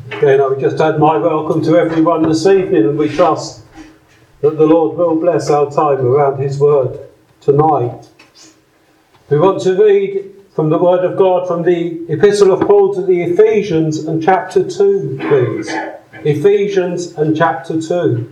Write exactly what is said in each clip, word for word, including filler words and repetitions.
Again, I would just add my welcome to everyone this evening, and we trust that the Lord will bless our time around his word tonight. We want to read from the word of God from the Epistle of Paul to the Ephesians and chapter two, please. Ephesians and chapter two.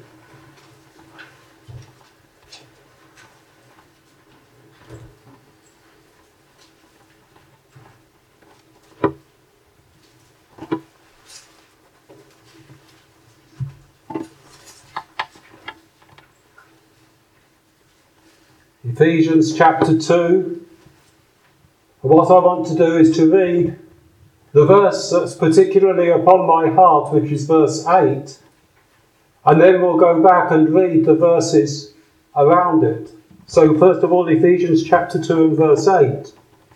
Ephesians chapter two. And what I want to do is to read the verse that's particularly upon my heart, which is verse eight. And then we'll go back and read the verses around it. So first of all, Ephesians chapter two and verse eight.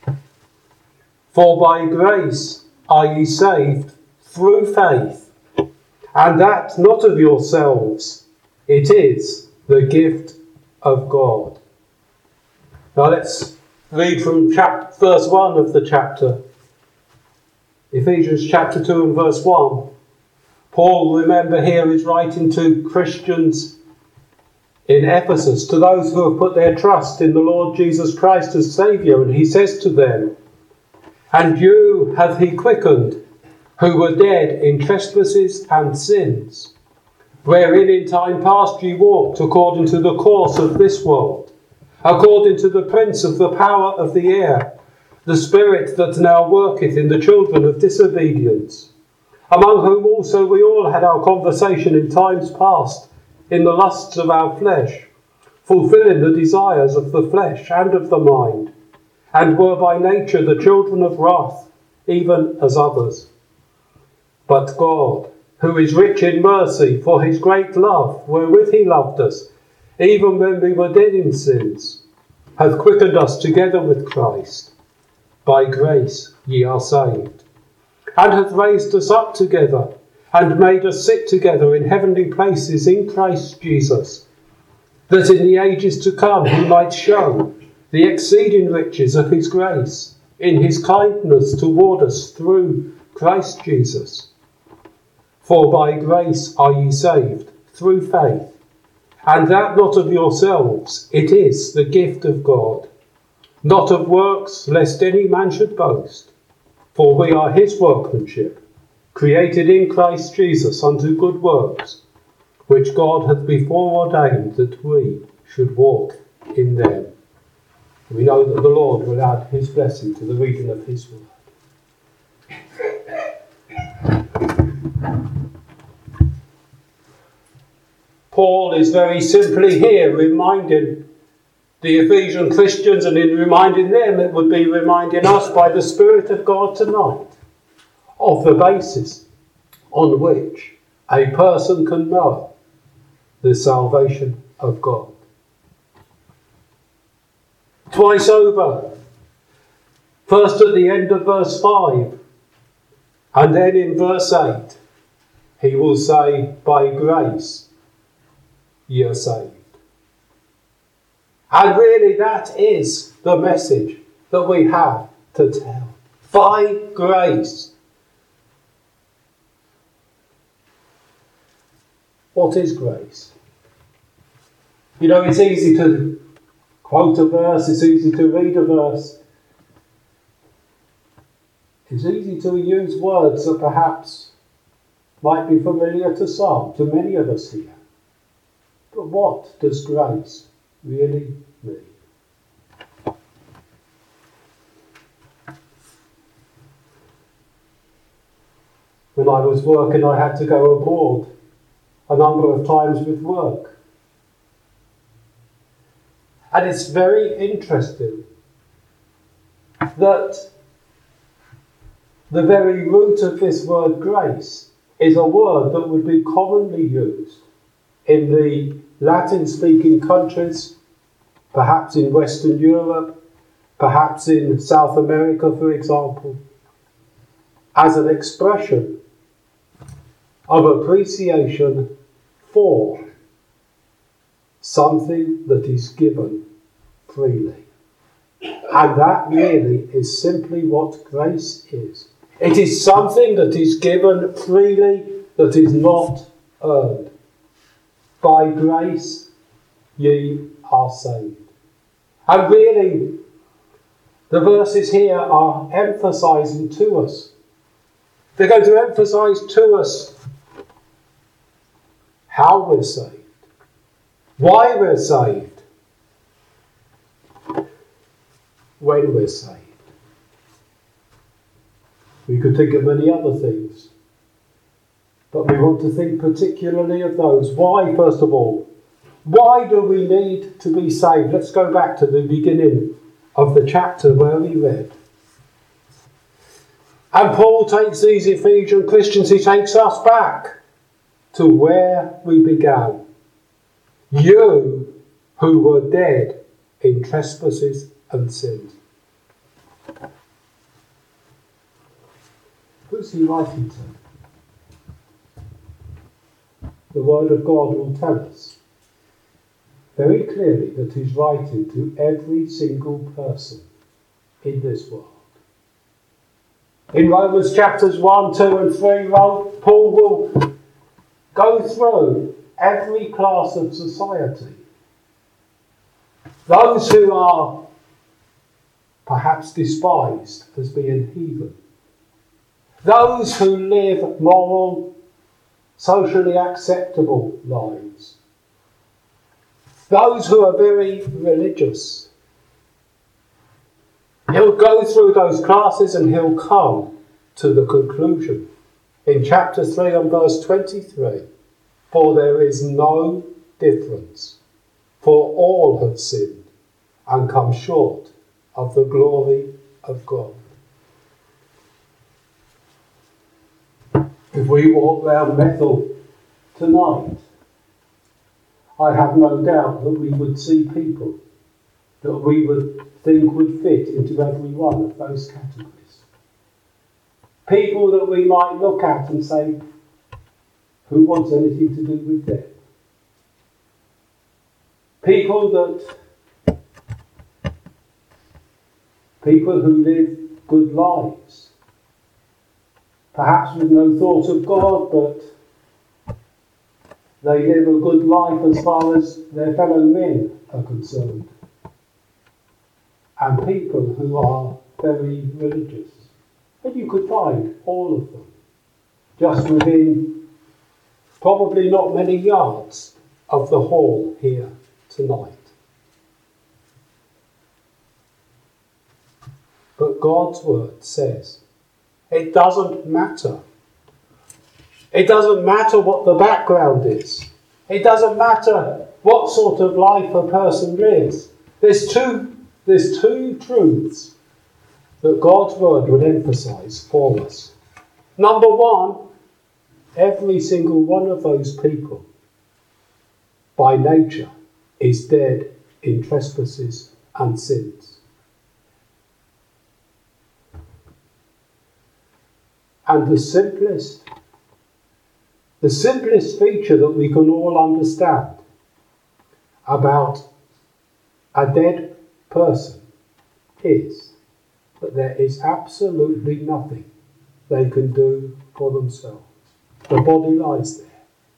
For by grace are ye saved through faith, and that not of yourselves, it is the gift of God. Now let's read from chapter, verse one of the chapter. Ephesians chapter two and verse one. Paul, remember here, is writing to Christians in Ephesus, to those who have put their trust in the Lord Jesus Christ as Saviour. And he says to them, And you hath he quickened, who were dead in trespasses and sins, wherein in time past ye walked according to the course of this world, according to the prince of the power of the air, the spirit that now worketh in the children of disobedience, among whom also we all had our conversation in times past, in the lusts of our flesh, fulfilling the desires of the flesh and of the mind, and were by nature the children of wrath, even as others. But God, who is rich in mercy, for his great love, wherewith he loved us, even when we were dead in sins, hath quickened us together with Christ. By grace ye are saved, and hath raised us up together, and made us sit together in heavenly places in Christ Jesus, that in the ages to come he might show the exceeding riches of his grace, in his kindness toward us through Christ Jesus. For by grace are ye saved, through faith, and that not of yourselves, it is the gift of God, not of works, lest any man should boast. For we are his workmanship, created in Christ Jesus unto good works, which God hath before ordained that we should walk in them. We know that the Lord will add his blessing to the reading of his word. Paul is very simply here reminding the Ephesian Christians, and in reminding them it would be reminding us by the Spirit of God tonight, of the basis on which a person can know the salvation of God. Twice over, first at the end of verse five, and then in verse eight, he will say, by grace ye are saved. And really that is the message that we have to tell. By grace. What is grace? You know, it's easy to quote a verse, it's easy to read a verse. It's easy to use words that perhaps might be familiar to some, to many of us here. But what does grace really mean? When I was working, I had to go abroad a number of times with work. And it's very interesting that the very root of this word grace is a word that would be commonly used in the Latin-speaking countries, perhaps in Western Europe, perhaps in South America, for example, as an expression of appreciation for something that is given freely. And that really is simply what grace is. It is something that is given freely, that is not earned. By grace ye are saved. And really, the verses here are emphasising to us. They're going to emphasise to us how we're saved, why we're saved, when we're saved. We could think of many other things, but we want to think particularly of those. Why, first of all? Why do we need to be saved? Let's go back to the beginning of the chapter where we read. And Paul takes these Ephesian Christians, he takes us back to where we began. You who were dead in trespasses and sins. Who's he writing to? The Word of God will tell us very clearly that he's writing to every single person in this world. In Romans chapters one, two and three, Paul will go through every class of society. Those who are perhaps despised as being heathen. Those who live moral, socially acceptable lives. Those who are very religious. He'll go through those classes and he'll come to the conclusion in chapter three and verse twenty-three. For there is no difference, for all have sinned and come short of the glory of God. If we walk round Bethel tonight, I have no doubt that we would see people that we would think would fit into every one of those categories. People that we might look at and say, who wants anything to do with them? People that, people who live good lives, perhaps with no thought of God, but they live a good life as far as their fellow men are concerned. And people who are very religious. And you could find all of them just within probably not many yards of the hall here tonight. But God's word says it doesn't matter. It doesn't matter what the background is. It doesn't matter what sort of life a person lives. There's two, there's two truths that God's word would emphasize for us. Number one, every single one of those people, by nature, is dead in trespasses and sins. And the simplest, the simplest feature that we can all understand about a dead person is that there is absolutely nothing they can do for themselves. The body lies there.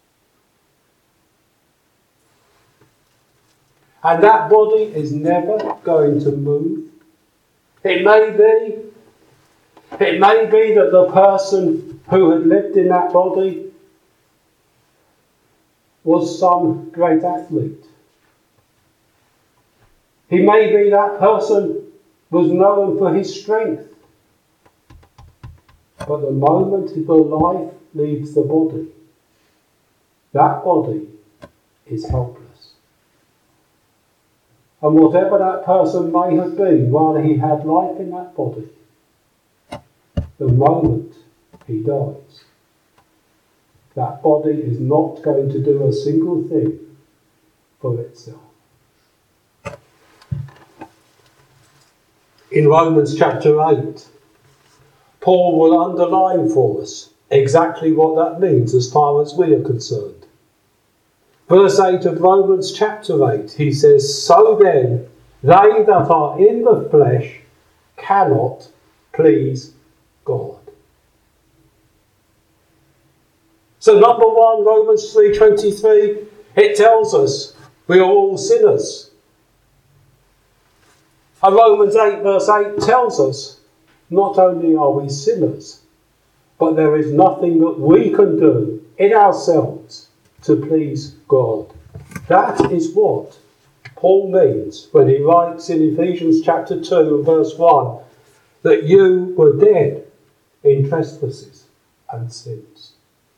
And that body is never going to move. It may be, it may be that the person who had lived in that body was some great athlete. He may be that person was known for his strength. But the moment the life leaves the body, that body is helpless. And whatever that person may have been while he had life in that body, the moment he dies, that body is not going to do a single thing for itself. In Romans chapter eight, Paul will underline for us exactly what that means as far as we are concerned. Verse eight of Romans chapter eight, he says, so then, they that are in the flesh cannot please God. So number one, Romans three twenty-three, it tells us we are all sinners. And Romans eight verse eight tells us not only are we sinners, but there is nothing that we can do in ourselves to please God. That is what Paul means when he writes in Ephesians chapter two and verse one that you were dead in trespasses and sins.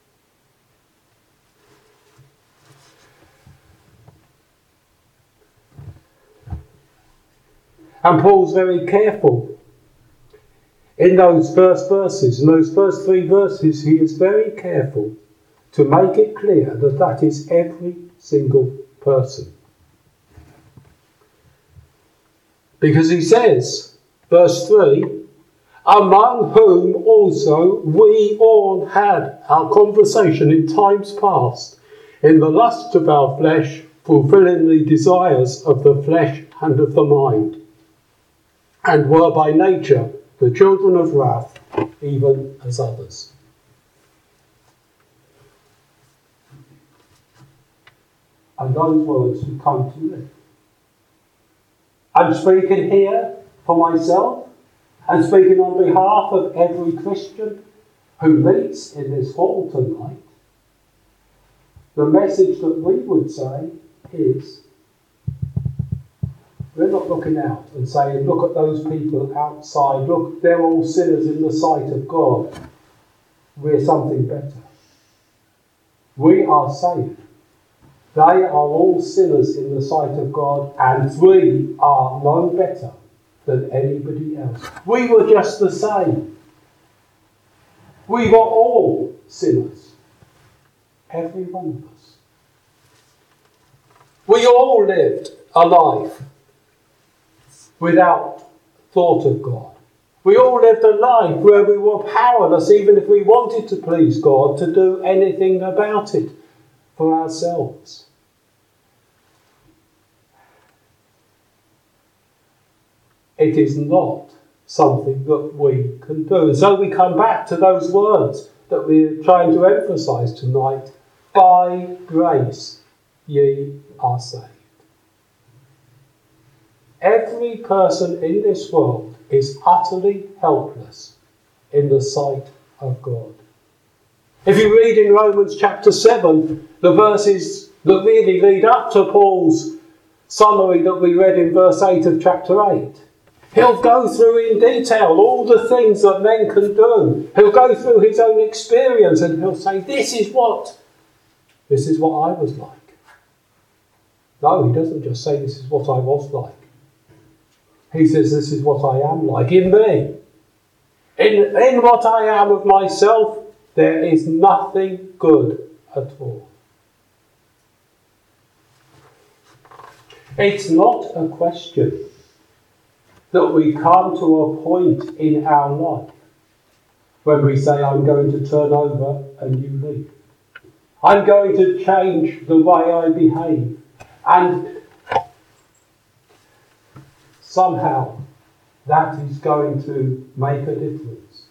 And Paul's very careful in those first verses, in those first three verses, he is very careful to make it clear that that is every single person. Because he says, verse three, among whom also we all had our conversation in times past, in the lust of our flesh, fulfilling the desires of the flesh and of the mind, and were by nature the children of wrath, even as others. And those words who come to me. I'm speaking here for myself, and speaking on behalf of every Christian who meets in this hall tonight. The message that we would say is, we're not looking out and saying, look at those people outside, look, they're all sinners in the sight of God. We're something better. We are saved. They are all sinners in the sight of God, and we are no better than anybody else. We were just the same. We were all sinners. Every one of us. We all lived a life without thought of God. We all lived a life where we were powerless, even if we wanted to please God, to do anything about it for ourselves. It is not something that we can do. And so we come back to those words that we're trying to emphasise tonight. By grace ye are saved. Every person in this world is utterly helpless in the sight of God. If you read in Romans chapter seven, the verses that really lead up to Paul's summary that we read in verse eight of chapter eight, he'll go through in detail all the things that men can do. He'll go through his own experience and he'll say, this is what, this is what I was like. No, he doesn't just say this is what I was like. He says this is what I am like in me. In, in what I am of myself, there is nothing good at all. It's not a question that we come to a point in our life when we say, I'm going to turn over a new leaf. I'm going to change the way I behave. And somehow that is going to make a difference.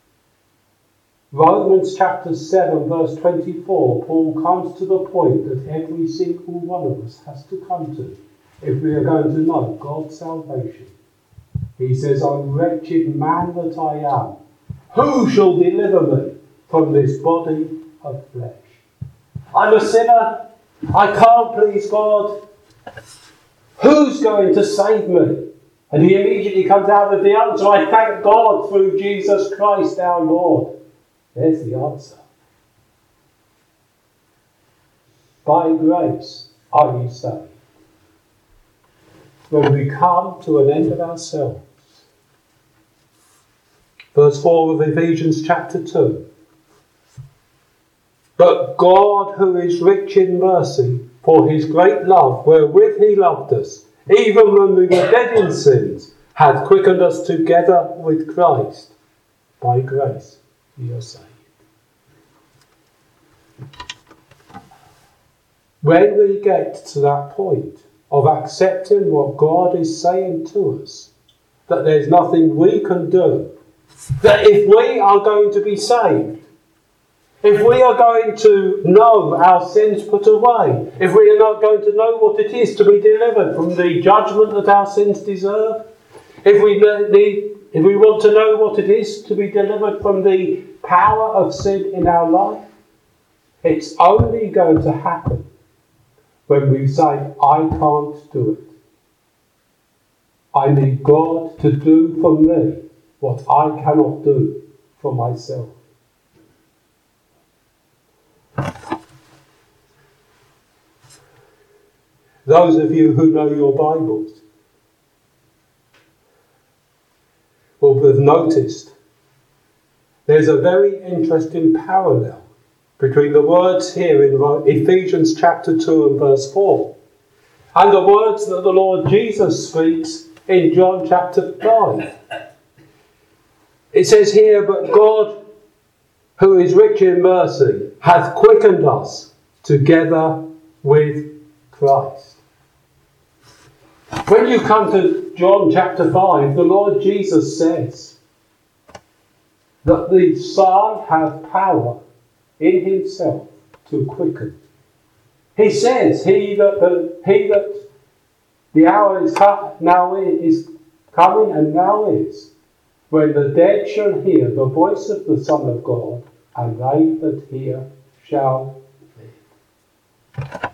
Romans chapter seven verse twenty-four, Paul comes to the point that every single one of us has to come to if we are going to know God's salvation. He says, O wretched man that I am, who shall deliver me from this body of flesh? I'm a sinner. I can't please God. Who's going to save me? And he immediately comes out with the answer, I thank God through Jesus Christ our Lord. There's the answer. By grace are ye saved. When we come to an end of ourselves. Verse four of Ephesians chapter two. But God, who is rich in mercy, for his great love, wherewith he loved us, even when we were dead in sins, hath quickened us together with Christ. By grace ye are saved. When we get to that point of accepting what God is saying to us, that there's nothing we can do, that if we are going to be saved, if we are going to know our sins put away, if we are not going to know what it is to be delivered from the judgment that our sins deserve, if we need, if we want to know what it is to be delivered from the power of sin in our life, it's only going to happen when we say, I can't do it. I need God to do for me what I cannot do for myself. Those of you who know your Bibles will have noticed there's a very interesting parallel between the words here in Ephesians chapter two and verse four and the words that the Lord Jesus speaks in John chapter five. It says here, but God, who is rich in mercy, hath quickened us together with Christ. When you come to John chapter five, the Lord Jesus says that the Son hath power in himself to quicken. He says, he that the, he that the hour is now is coming and now is, when the dead shall hear the voice of the Son of God, and they that hear shall live.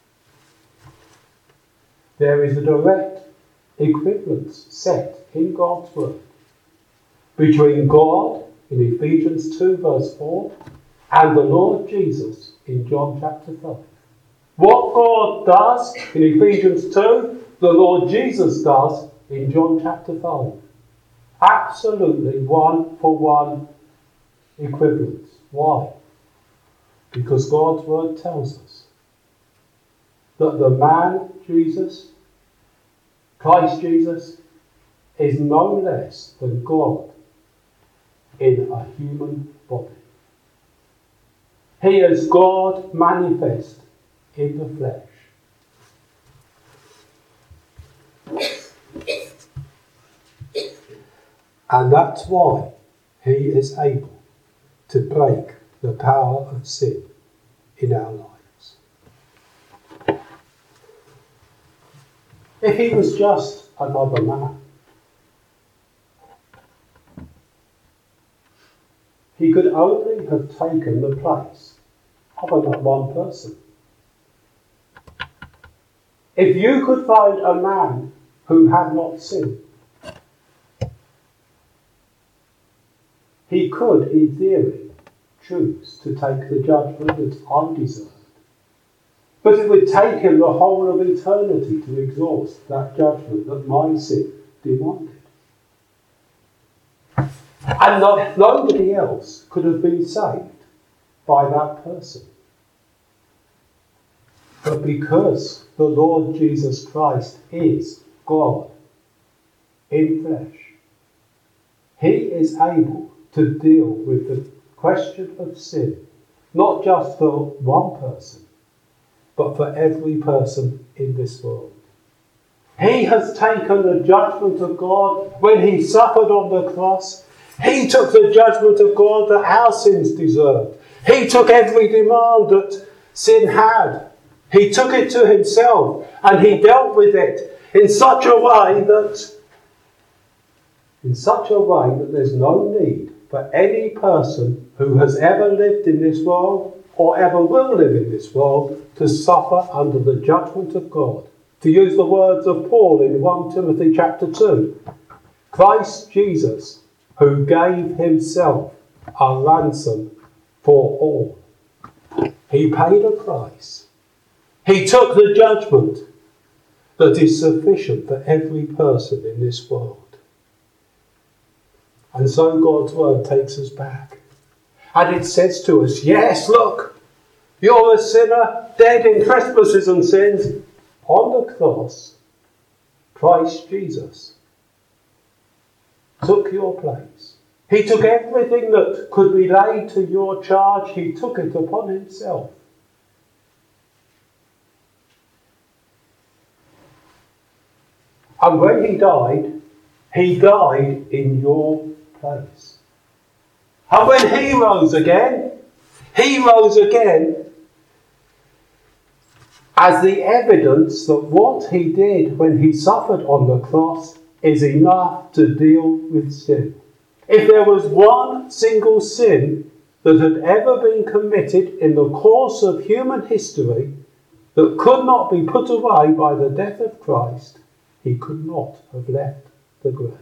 There is a direct equivalence set in God's word between God in Ephesians two verse four and the Lord Jesus in John chapter five. What God does in Ephesians two, the Lord Jesus does in John chapter five. Absolutely one for one equivalence. Why? Because God's word tells us that the man Jesus, Christ Jesus, is no less than God in a human body. He is God manifest in the flesh. And that's why he is able to break the power of sin in our lives. If he was just another man, he could only have taken the place of another one person. If you could find a man who had not sinned, he could, in theory, choose to take the judgment that's undeserved. But it would take him the whole of eternity to exhaust that judgment that my sin demanded. And not, nobody else could have been saved by that person. But because the Lord Jesus Christ is God in flesh, he is able to deal with the question of sin, not just for one person, but for every person in this world. He has taken the judgment of God when he suffered on the cross. He took the judgment of God that our sins deserved. He took every demand that sin had. He took it to himself and he dealt with it in such a way that in such a way that there's no need for any person who has ever lived in this world or ever will live in this world to suffer under the judgment of God. To use the words of Paul in First Timothy chapter two, Christ Jesus, who gave himself a ransom for all. He paid a price. He took the judgment that is sufficient for every person in this world. And so God's word takes us back. And it says to us, yes, look, you're a sinner, dead in trespasses and sins. On the cross, Christ Jesus took your place. He took everything that could be laid to your charge. He took it upon himself. And when he died, he died in your place. And when he rose again, He rose again as the evidence that what he did when he suffered on the cross is enough to deal with sin. If there was one single sin that had ever been committed in the course of human history that could not be put away by the death of Christ, he could not have left the grave.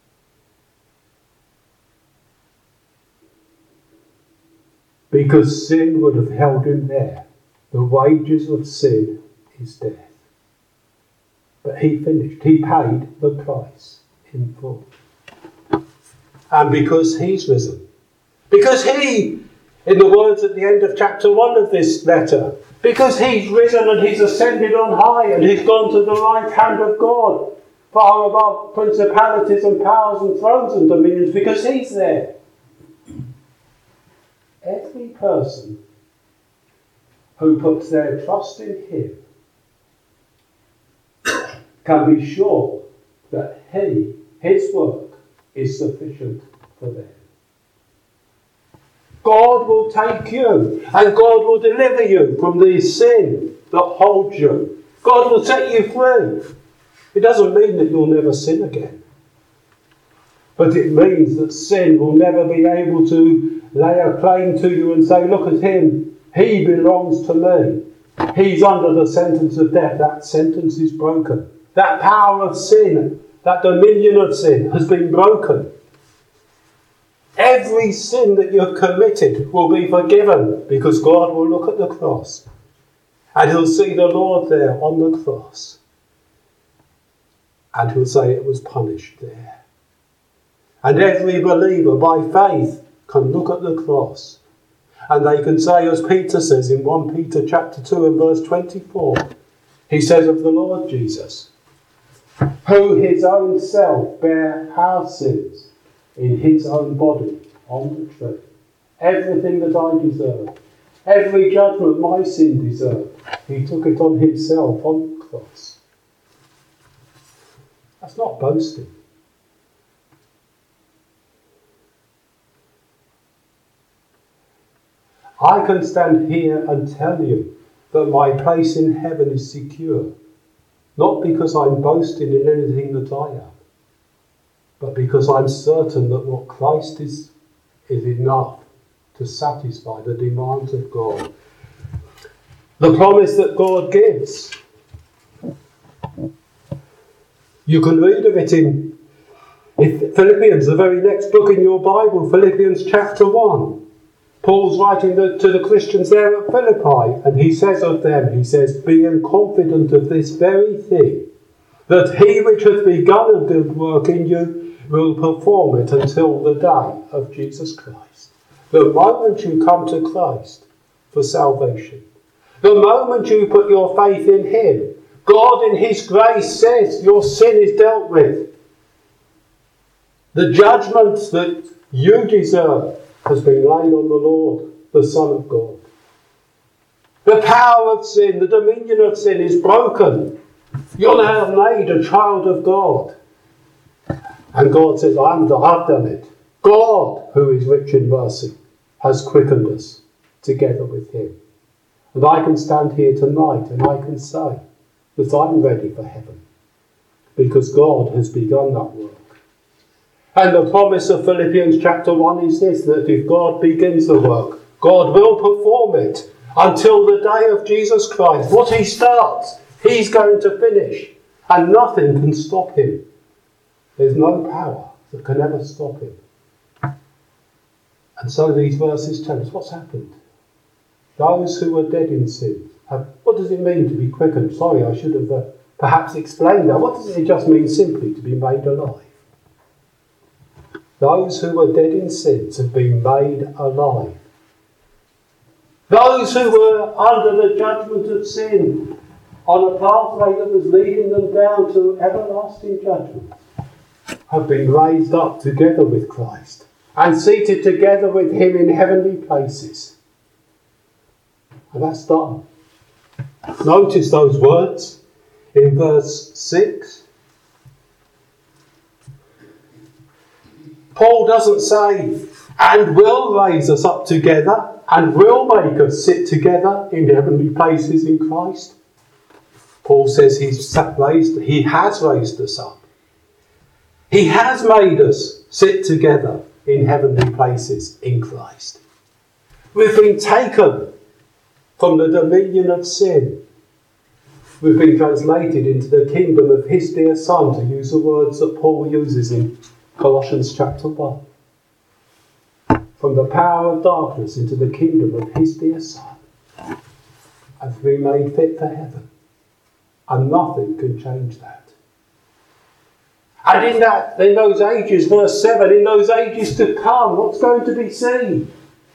Because sin would have held him there. The wages of sin is death. But he finished. He paid the price in full. And because he's risen, because he, in the words at the end of chapter one of this letter, because he's risen and he's ascended on high and he's gone to the right hand of God, far above principalities and powers and thrones and dominions, because he's there. Every person who puts their trust in him can be sure that he, his work, is sufficient for them. God will take you and God will deliver you from the sin that holds you. God will set you free. It doesn't mean that you'll never sin again. But it means that sin will never be able to lay a claim to you and say, look at him, he belongs to me. He's under the sentence of death. That sentence is broken. That power of sin, that dominion of sin has been broken. Every sin that you've committed will be forgiven because God will look at the cross and he'll see the Lord there on the cross and he'll say it was punished there. And every believer by faith can look at the cross and they can say, as Peter says in First Peter chapter two and verse twenty-four, he says of the Lord Jesus, who his own self bare our sins in his own body on the tree. Everything that I deserve, every judgment my sin deserved, he took it on himself on the cross. That's not boasting. I can stand here and tell you that my place in heaven is secure, not because I'm boasting in anything that I am, but because I'm certain that what Christ is, is enough to satisfy the demands of God. The promise that God gives. You can read of it in, in Philippians, the very next book in your Bible, Philippians chapter one. Paul's writing the, to the Christians there at Philippi, and he says of them, he says, being confident of this very thing, that he which hath begun a good work in you will perform it until the day of Jesus Christ. The moment you come to Christ for salvation, the moment you put your faith in him, God in his grace says your sin is dealt with. The judgment that you deserve has been laid on the Lord, the Son of God. The power of sin, the dominion of sin is broken. You're now made a child of God. And God says, I'm, I've done it. God, who is rich in mercy, has quickened us together with him. And I can stand here tonight and I can say that I'm ready for heaven because God has begun that work. And the promise of Philippians chapter one is this, that if God begins the work, God will perform it until the day of Jesus Christ. What he starts, he's going to finish. And nothing can stop him. There's no power that can ever stop him. And so these verses tell us what's happened. Those who were dead in sin have, what does it mean to be quickened? Sorry, I should have uh, perhaps explained that. What does it just mean simply to be made alive? Those who were dead in sins have been made alive. Those who were under the judgment of sin on a pathway that was leading them down to everlasting judgment have been raised up together with Christ and seated together with him in heavenly places. And that's done. Notice those words in verse six. Paul doesn't say, and will raise us up together. and will make us sit together in heavenly places in Christ. Paul says he's raised, he has raised us up. He has made us sit together in heavenly places in Christ. We've been taken from the dominion of sin. We've been translated into the kingdom of his dear Son, to use the words that Paul uses in Colossians chapter one. From the power of darkness into the kingdom of his dear Son, and been made fit for heaven. And nothing can change that. And in that, in those ages, verse seven, in those ages to come, what's going to be seen?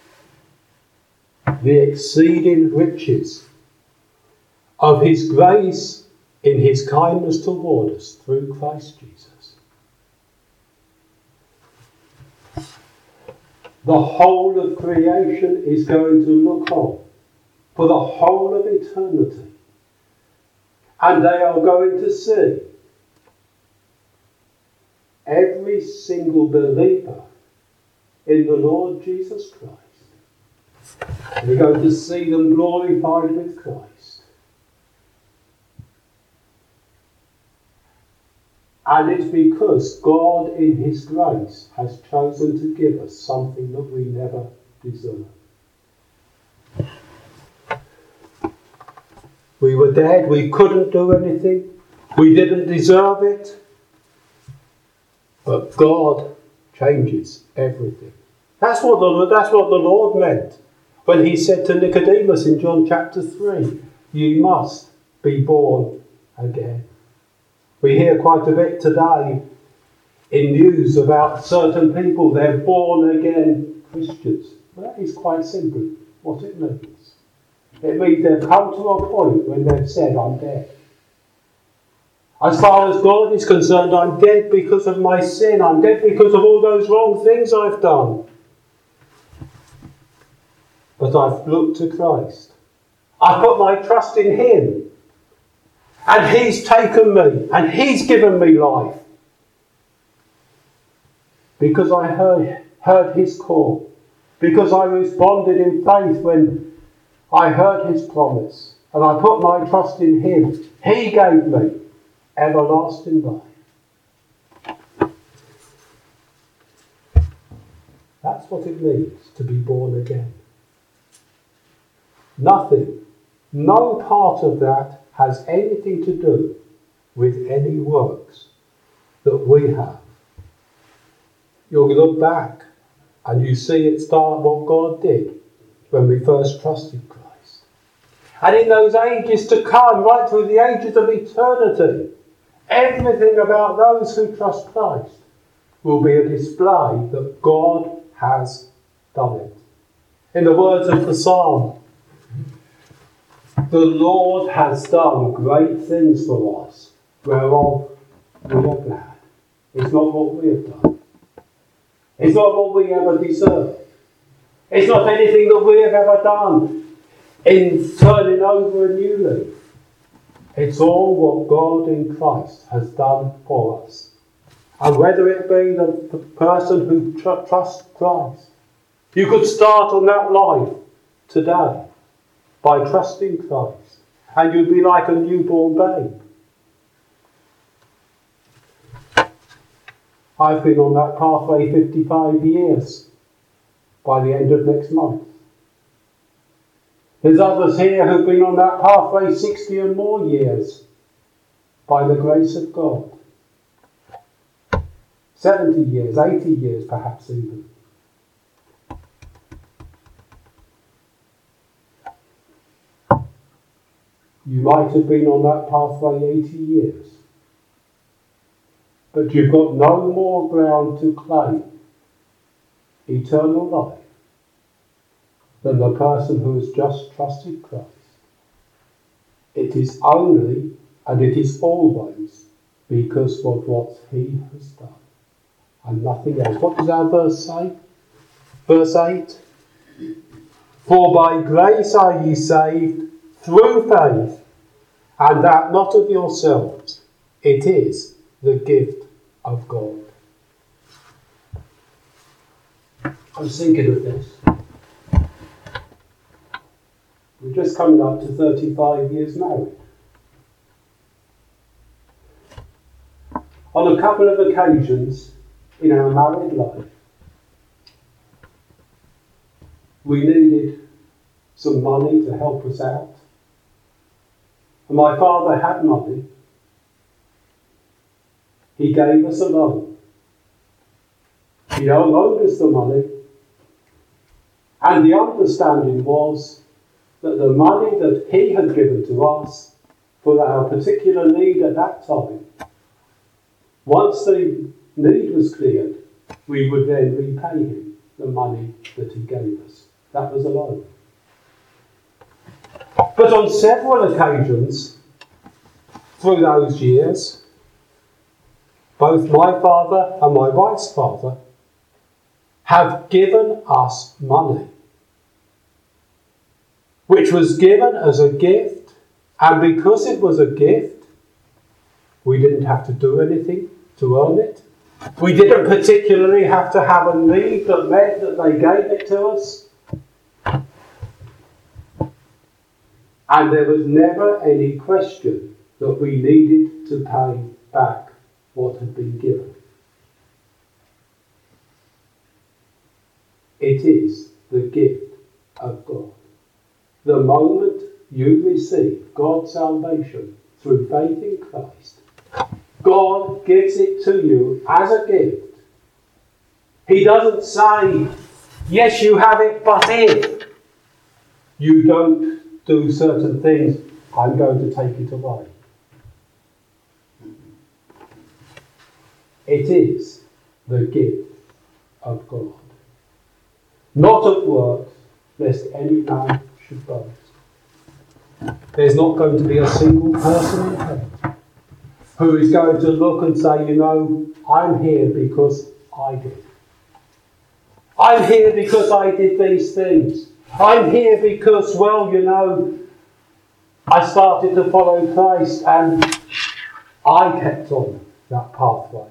The exceeding riches of his grace in his kindness toward us through Christ Jesus. The whole of creation is going to look on for the whole of eternity. And they are going to see every single believer in the Lord Jesus Christ. We're going to see them glorified with Christ. And it's because God in his grace has chosen to give us something that we never deserve. We were dead, we couldn't do anything, we didn't deserve it. But God changes everything. That's what the, that's what the Lord meant when he said to Nicodemus in John chapter three, you must be born again. We hear quite a bit today in news about certain people, they're born again Christians. Well, that is quite simply what it means. It means they've come to a point when they've said, I'm dead. As far as God is concerned, I'm dead because of my sin. I'm dead because of all those wrong things I've done. But I've looked to Christ. I've put my trust in him. And he's taken me. And he's given me life. Because I heard, heard his call. Because I responded in faith when I heard his promise, and I put my trust in him. He gave me everlasting life. That's what it means to be born again. Nothing, no part of that has anything to do with any works that we have. You'll look back and you see it start what God did when we first trusted Christ. And in those ages to come, right through the ages of eternity, everything about those who trust Christ will be a display that God has done it. In the words of the psalm, the Lord has done great things for us, whereof we are glad. It's not what we have done. It's not what we ever deserve. It's not anything that we have ever done in turning over a new leaf. It's all what God in Christ has done for us. And whether it be the, the person who tr- trusts Christ, you could start on that life today by trusting Christ, and you'd be like a newborn babe. I've been on that pathway fifty-five years by the end of next month. There's others here who've been on that pathway sixty and more years by the grace of God. seventy years, eighty years perhaps even. You might have been on that pathway eighty years. But you've got no more ground to claim eternal life than the person who has just trusted Christ. It is only and it is always because of what he has done and nothing else. What does our verse say? Verse eight. For by grace are ye saved through faith, and that not of yourselves. It is the gift of God. I was thinking of this. We're just coming up to thirty-five years married. On a couple of occasions in our married life, we needed some money to help us out. And my father had money. He gave us a loan. He loaned us the money. And the understanding was that the money that he had given to us for our particular need at that time, once the need was cleared, we would then repay him the money that he gave us. That was a loan. But on several occasions through those years, both my father and my wife's father have given us money, which was given as a gift, and because it was a gift, we didn't have to do anything to earn it. We didn't particularly have to have a need that meant that they gave it to us. And there was never any question that we needed to pay back what had been given. It is the gift of God. The moment you receive God's salvation through faith in Christ, God gives it to you as a gift. He doesn't say, yes, you have it, but if you don't do certain things, I'm going to take it away. It is the gift of God. Not of works, lest any man should boast. There's not going to be a single person in heaven who is going to look and say, you know, I'm here because I did. I'm here because I did these things. I'm here because, well, you know, I started to follow Christ and I kept on that pathway.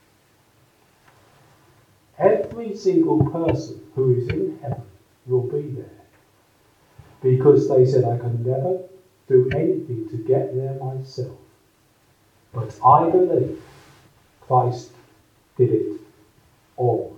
Every single person who is in heaven will be there because they said, I can never do anything to get there myself. But I believe Christ did it all.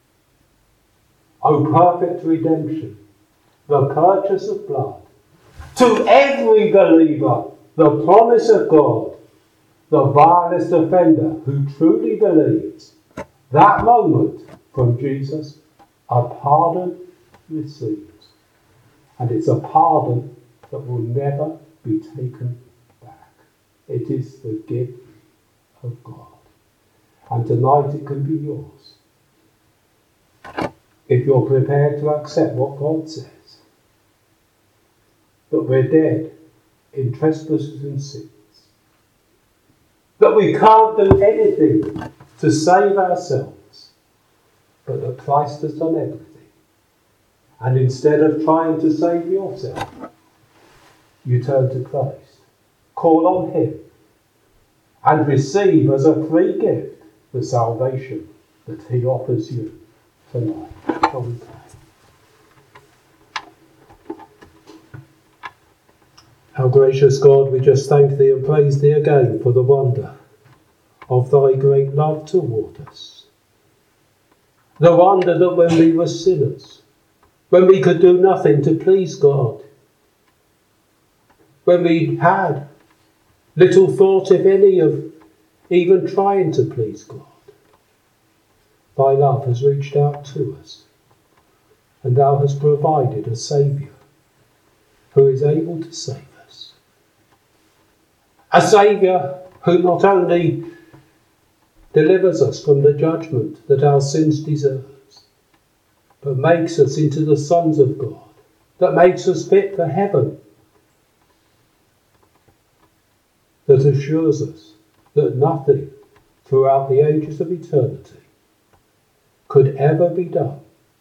O perfect redemption, the purchase of blood, to every believer, the promise of God, the vilest offender who truly believes, that moment from Jesus, a pardon receives. And it's a pardon that will never be taken back. It is the gift of God. And tonight it can be yours. If you're prepared to accept what God says, that we're dead in trespasses and sins, that we can't do anything to save ourselves, but that Christ has done everything. And instead of trying to save yourself, you turn to Christ, call on him, and receive as a free gift the salvation that he offers you tonight. Shall we pray? Our gracious God, we just thank thee and praise thee again for the wonder of thy great love toward us. The wonder that when we were sinners, when we could do nothing to please God, when we had little thought, if any, of even trying to please God, thy love has reached out to us, and thou hast provided a Saviour who is able to save us. A Saviour who not only delivers us from the judgment that our sins deserves, but makes us into the sons of God, that makes us fit for heaven, that assures us that nothing throughout the ages of eternity could ever be done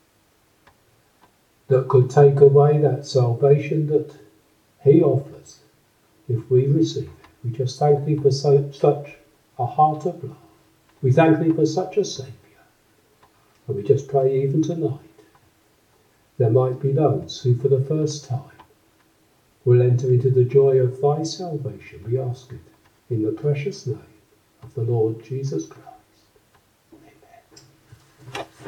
that could take away that salvation that he offers if we receive it. We just thank thee for so, such a heart of love. We thank thee for such a Saviour. And we just pray even tonight there might be those who for the first time will enter into the joy of thy salvation. We ask it in the precious name of the Lord Jesus Christ.